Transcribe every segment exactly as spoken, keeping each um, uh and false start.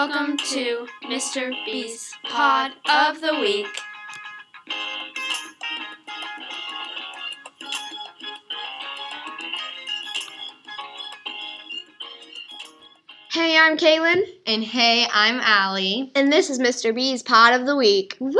Welcome to Mister B's Pod of the Week. Hey, I'm Kaylin. And hey, I'm Allie. And this is Mister B's Pod of the Week. Woo!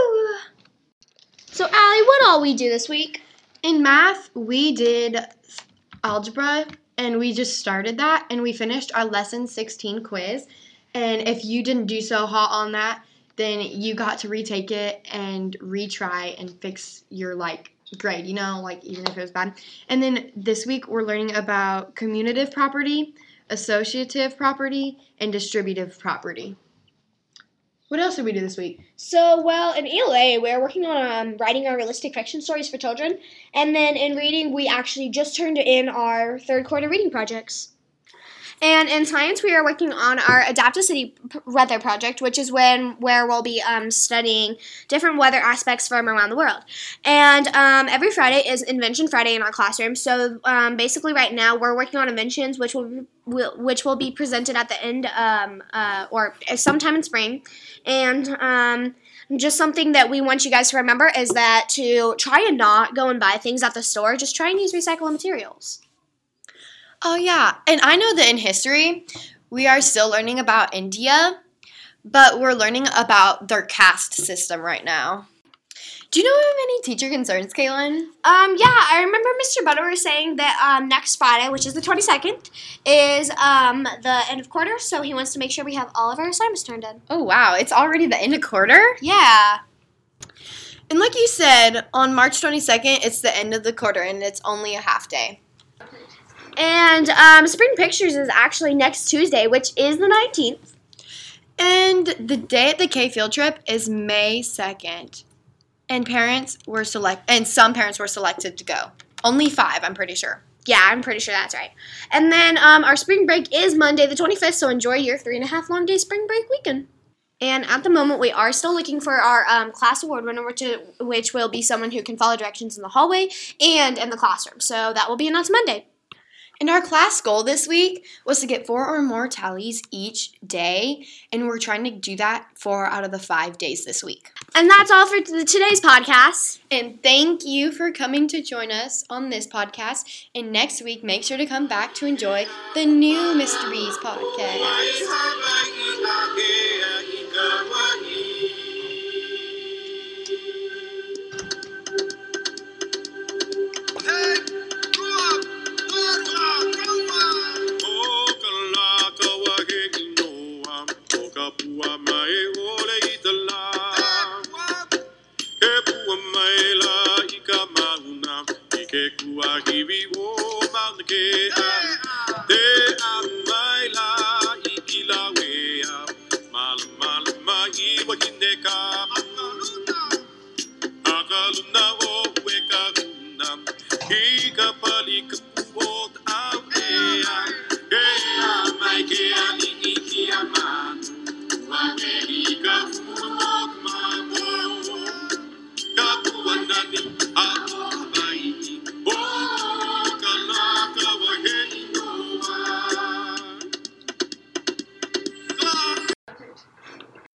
So, Allie, what all we do this week? In math, we did algebra, and we just started that, and we finished our lesson sixteen quiz. And if you didn't do so hot on that, then you got to retake it and retry and fix your, like, grade, you know, like, even if it was bad. And then this week, we're learning about commutative property, associative property, and distributive property. What else did we do this week? So, well, in E L A, we're working on um, writing our realistic fiction stories for children. And then in reading, we actually just turned in our third quarter reading projects. And in science, we are working on our Adaptive City Weather Project, which is when where we'll be um, studying different weather aspects from around the world. And um, every Friday is Invention Friday in our classroom. So um, basically, right now we're working on inventions, which will, will which will be presented at the end um, uh, or sometime in spring. And um, just something that we want you guys to remember is that to try and not go and buy things at the store. Just try and use recycled materials. Oh, yeah. And I know that in history, we are still learning about India, but we're learning about their caste system right now. Do you know of any teacher concerns, Kaylin? Um, yeah, I remember Mister Butler saying that um, next Friday, which is the twenty-second, is um, the end of quarter, so he wants to make sure we have all of our assignments turned in. Oh, wow. It's already the end of quarter? Yeah. And like you said, on March twenty-second, it's the end of the quarter, and it's only a half day. And um, Spring Pictures is actually next Tuesday, which is the nineteenth. And the day at the K field trip is May second. And parents were select, and some parents were selected to go. Only five, I'm pretty sure. Yeah, I'm pretty sure that's right. And then um, our spring break is Monday the twenty-fifth, so enjoy your three and a half long day spring break weekend. And at the moment, we are still looking for our um, class award winner, which, is, which will be someone who can follow directions in the hallway and in the classroom. So that will be announced Monday. And our class goal this week was to get four or more tallies each day, and we're trying to do that four out of the five days this week. And that's all for t- today's podcast. And thank you for coming to join us on this podcast. And next week, make sure to come back to enjoy the new Mister B's podcast. Pua mai ole itala, e pua mai la ika mauna, ike kua kiwi o mauna ke a, te a mai la ikila wea, mal mal mai wa hinde ka, akaluna